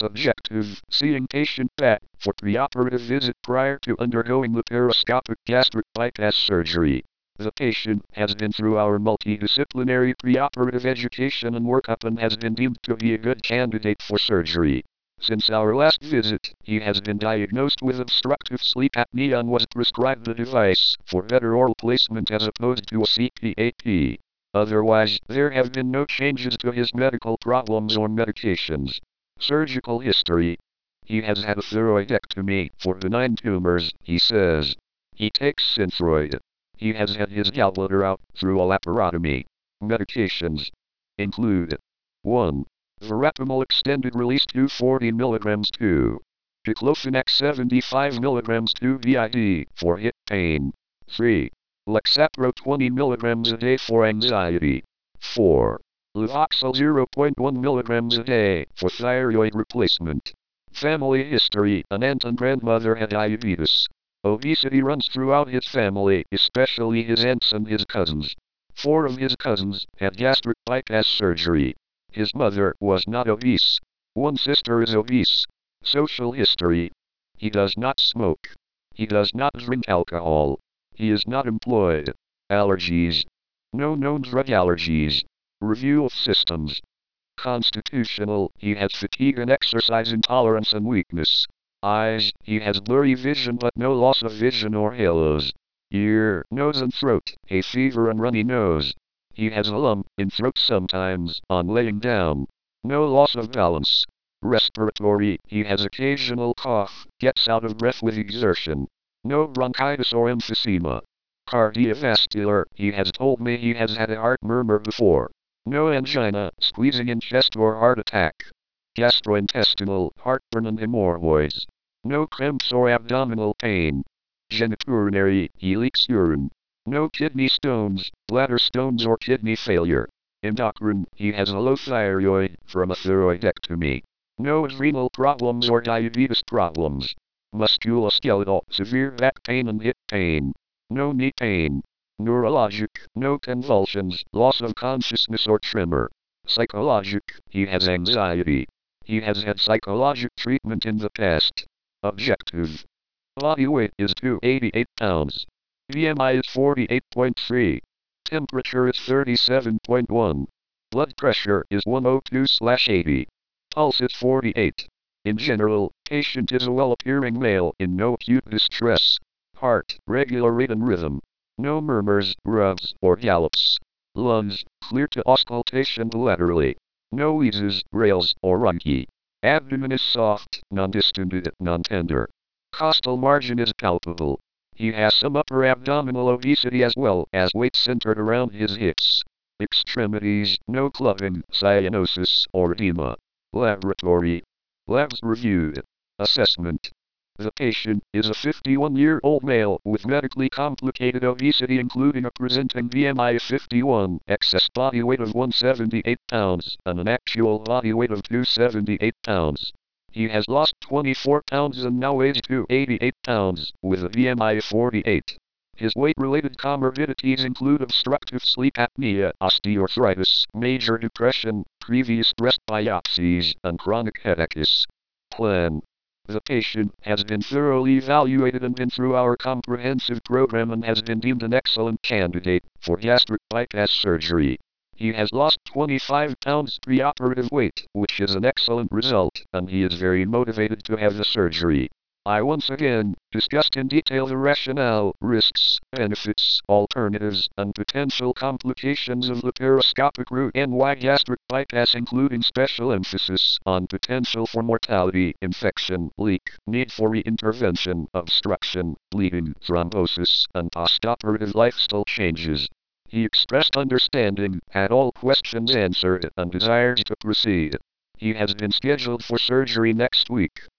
Subjective, seeing patient back for preoperative visit prior to undergoing laparoscopic gastric bypass surgery. The patient has been through our multidisciplinary preoperative education and workup and has been deemed to be a good candidate for surgery. Since our last visit, he has been diagnosed with obstructive sleep apnea and was prescribed the device for better oral placement as opposed to a CPAP. Otherwise, there have been no changes to his medical problems or medications. Surgical history. He has had a thyroidectomy for benign tumors, he says. He takes Synthroid. He has had his gallbladder out through a laparotomy. Medications include 1. Verapamil extended release 240 mg 2. Diclofenac 75 mg 2 BID for hip pain. 3. Lexapro 20 mg a day for anxiety. 4. Levoxel 0.1 mg a day for thyroid replacement. Family history. An aunt and grandmother had diabetes. Obesity runs throughout his family, especially his aunts and his cousins. 4 of his cousins had gastric bypass surgery. His mother was not obese. 1 sister is obese. Social history. He does not smoke. He does not drink alcohol. He is not employed. Allergies. No known drug allergies. Review of systems. Constitutional. He has fatigue and exercise intolerance and weakness. Eyes. He has blurry vision but no loss of vision or halos. Ear, nose and throat. Hay fever and runny nose. He has a lump in throat sometimes on laying down. No loss of balance. Respiratory. He has occasional cough, gets out of breath with exertion. No bronchitis or emphysema. Cardiovascular. He has told me he has had a heart murmur before. No angina, squeezing in chest or heart attack. Gastrointestinal, heartburn and hemorrhoids. No cramps or abdominal pain. Genitourinary, he leaks urine. No kidney stones, bladder stones or kidney failure. Endocrine, he has a low thyroid from a thyroidectomy. No adrenal problems or diabetes problems. Musculoskeletal, severe back pain and hip pain. No knee pain. Neurologic, no convulsions, loss of consciousness or tremor. Psychologic, he has anxiety. He has had psychologic treatment in the past. Objective. Body weight is 288 pounds. BMI is 48.3. Temperature is 37.1. Blood pressure is 102/80. Pulse is 48. In general, patient is a well-appearing male in no acute distress. Heart, regular rate and rhythm. No murmurs, rubs, or gallops. Lungs, clear to auscultation laterally. No wheezes, rails, or runky. Abdomen is soft, non-distended, non-tender. Costal margin is palpable. He has some upper abdominal obesity as well as weight centered around his hips. Extremities, no clubbing, cyanosis, or edema. Laboratory. Labs reviewed. Assessment. The patient is a 51-year-old male with medically complicated obesity including a presenting BMI of 51, excess body weight of 178 pounds, and an actual body weight of 278 pounds. He has lost 24 pounds and now weighs 288 pounds, with a BMI of 48. His weight-related comorbidities include obstructive sleep apnea, osteoarthritis, major depression, previous breast biopsies, and chronic headaches. Plan. The patient has been thoroughly evaluated and been through our comprehensive program and has been deemed an excellent candidate for gastric bypass surgery. He has lost 25 pounds preoperative weight, which is an excellent result, and he is very motivated to have the surgery. I once again discussed in detail the rationale, risks, benefits, alternatives, and potential complications of laparoscopic route and why gastric bypass, including special emphasis on potential for mortality, infection, leak, need for reintervention, obstruction, bleeding, thrombosis, and postoperative lifestyle changes. He expressed understanding, had all questions answered, and desired to proceed. He has been scheduled for surgery next week.